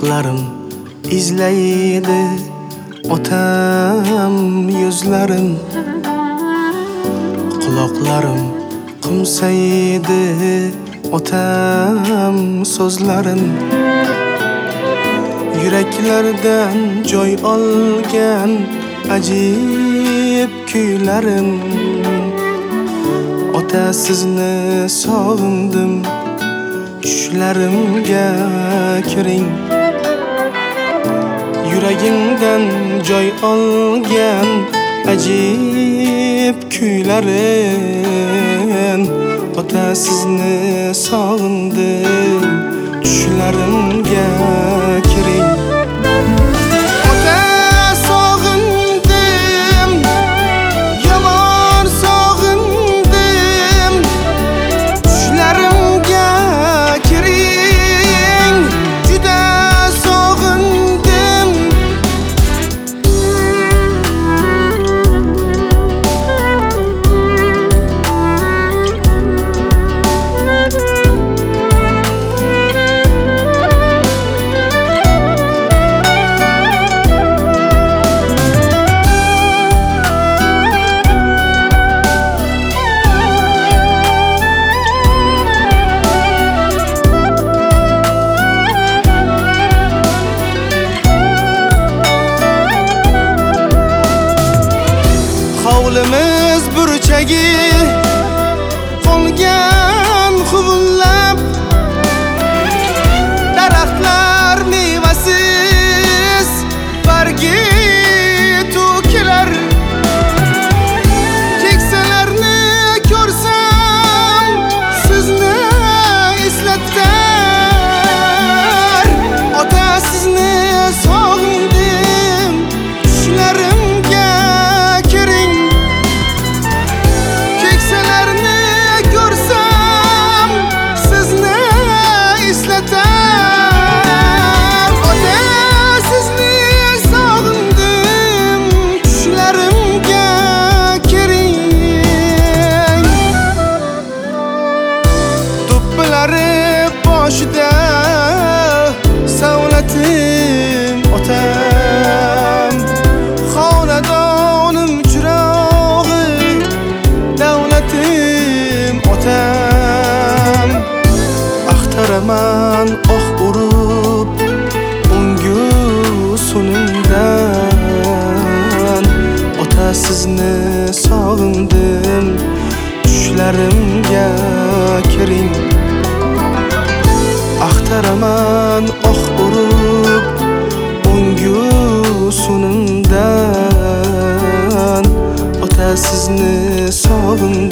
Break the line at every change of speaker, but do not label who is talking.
Quloqlarim izlaydi otam yuzlarim, quloqlarim qumsaydi otam so'zlarim. Yuraklardan joy olgan ajib kuylarim. Ota sizni sog'indim, tushlarimga kiring. Yuragimdan joy olgan ajib kuylarim. Ota sizni sog'indim, tushlarimga kiring. Ota sog'indim, yomon sog'indim, tushlarimga kiring. Juda sog'indim. Hovlimiz burchagi qolgan huvillab, daraxtlar mevasiz bargi to'kilar. Keksalarni ko'rsam sizni eslatar. Ota sizni sog'indim, tushlarimga kiring. Keksalarni ko'rsam sizni eslatar. Ota sizni sog'indim, tushlarimga kiring. Do'ppilari boshida savlatim otam, xonadonim chirog'i davlatim otam. Axtaraman oh urib ungu sunimdan. Ota sizni sog'indim, tushlarimga kiring. Axtaraman oh urib ungu sunimdan. Ota sizni sog'indim,